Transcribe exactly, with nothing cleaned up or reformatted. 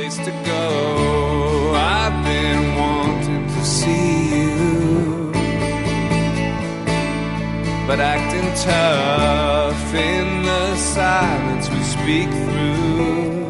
place to go. I've been wanting to see you, but acting tough in the silence we speak through.